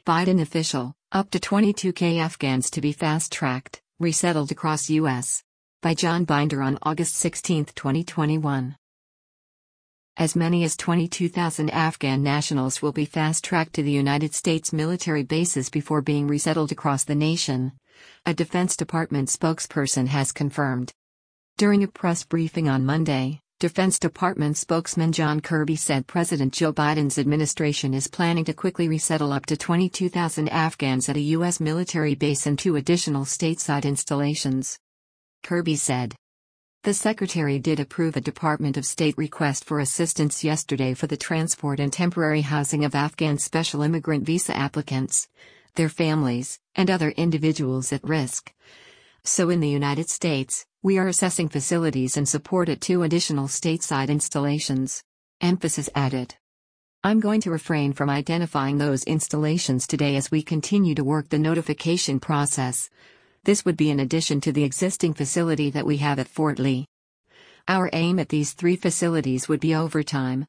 Biden official, up to 22K Afghans to be fast-tracked, resettled across U.S. By John Binder on August 16, 2021. As many as 22,000 Afghan nationals will be fast-tracked to the United States military bases before being resettled across the nation, a Defense Department spokesperson has confirmed. During a press briefing on Monday, Defense Department spokesman John Kirby said President Joe Biden's administration is planning to quickly resettle up to 22,000 Afghans at a U.S. military base and 2 additional stateside installations. Kirby said. The Secretary did approve a Department of State request for assistance yesterday for the transport and temporary housing of Afghan special immigrant visa applicants, their families, and other individuals at risk. So in the United States, we are assessing facilities and support at 2 additional stateside installations. Emphasis added. I'm going to refrain from identifying those installations today as we continue to work the notification process. This would be in addition to the existing facility that we have at Fort Lee. Our aim at these 3 facilities would be over time,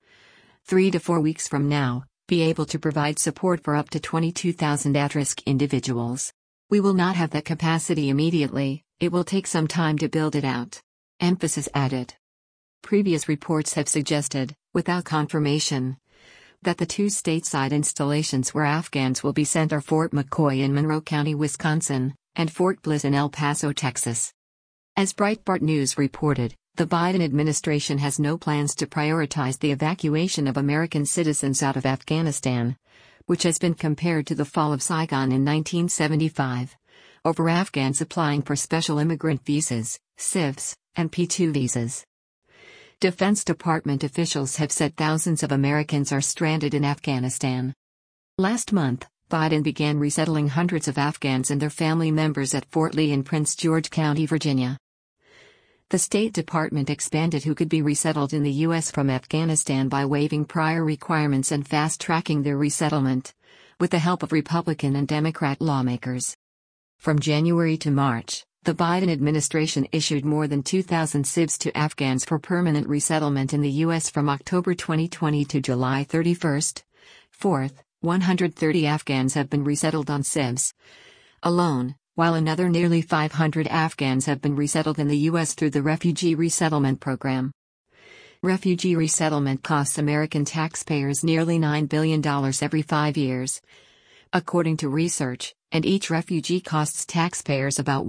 3 to 4 weeks from now, be able to provide support for up to 22,000 at-risk individuals. We will not have that capacity immediately, it will take some time to build it out. Emphasis added. Previous reports have suggested, without confirmation, that the 2 stateside installations where Afghans will be sent are Fort McCoy in Monroe County, Wisconsin, and Fort Bliss in El Paso, Texas. As Breitbart News reported, the Biden administration has no plans to prioritize the evacuation of American citizens out of Afghanistan, which has been compared to the fall of Saigon in 1975, over Afghans applying for special immigrant visas, SIVs, and P2 visas. Defense Department officials have said thousands of Americans are stranded in Afghanistan. Last month, Biden began resettling hundreds of Afghans and their family members at Fort Lee in Prince George County, Virginia. The State Department expanded who could be resettled in the U.S. from Afghanistan by waiving prior requirements and fast-tracking their resettlement, with the help of Republican and Democrat lawmakers. From January to March, the Biden administration issued more than 2,000 SIVs to Afghans for permanent resettlement in the U.S. from October 2020 to July 31. 4th, 130 Afghans have been resettled on SIVs alone, while another nearly 500 Afghans have been resettled in the U.S. through the Refugee Resettlement Program. Refugee resettlement costs American taxpayers nearly $9 billion every 5 years, according to research, and each refugee costs taxpayers about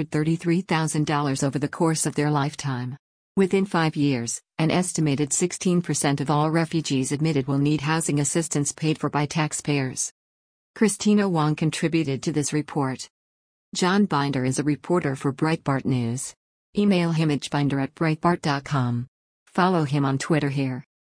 $133,000 over the course of their lifetime. Within 5 years, an estimated 16% of all refugees admitted will need housing assistance paid for by taxpayers. Christina Wong contributed to this report. John Binder is a reporter for Breitbart News. Email him at binder@breitbart.com. Follow him on Twitter here.